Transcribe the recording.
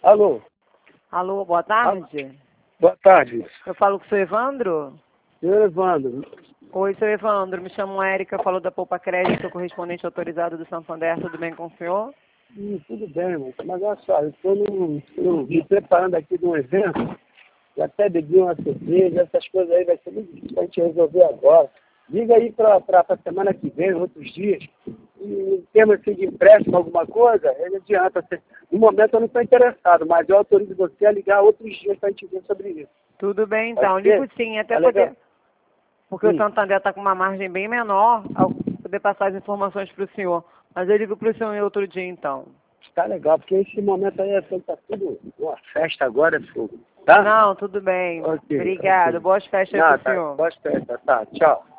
Alô? Alô, boa tarde. Boa tarde. Eu falo com o seu Evandro? Senhor Evandro. Oi, seu Evandro. Me chamo Érica, falo da Poupa Crédito, sou correspondente autorizado do Santander. Tudo bem com o senhor? Tudo bem, irmão. Mas olha só, eu estou me preparando aqui de um evento. Eu até bebi uma cerveja, essas coisas aí vai ser muito difícil a gente resolver agora. Liga aí para a semana que vem, outros dias. E em termos assim, de empréstimo, alguma coisa, ele adianta. No momento eu não estou interessado, mas eu autorizo você a ligar outros dias para a gente ver sobre isso. Tudo bem, então. Pode ser? Ligo sim, até Tá poder... legal? Porque o Santander está com uma margem bem menor, ao poder passar as informações para o senhor. Mas eu ligo para o senhor em outro dia, então. Tá legal, porque esse momento aí tá tudo uma festa agora, fogo. Tá? Não, tudo bem. Ok, Obrigado. ok. Boas festas Não, para o tá, senhor. boa festa, tá. Tchau.